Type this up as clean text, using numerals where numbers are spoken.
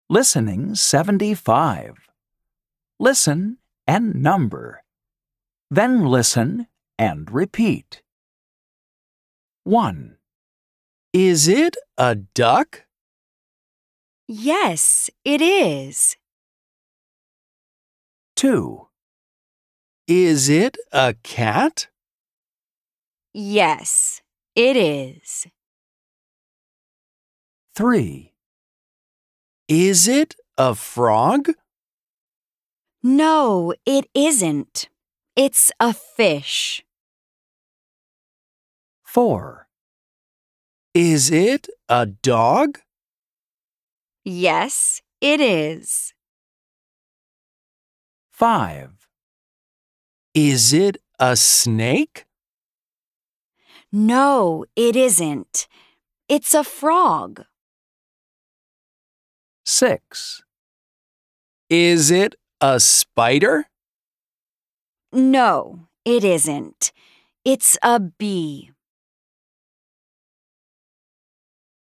Listening 75. Listen and number. Then listen and repeat. 1, Is it a duck? Yes, it is. 2, Is it a cat? Yes, it is. 3, Is it a frog? No, it isn't. It's a fish. 4, Is it a dog? Yes, it is. 5, Is it a snake? No, it isn't. It's a frog. 6, Is it a spider? No, it isn't. It's a bee.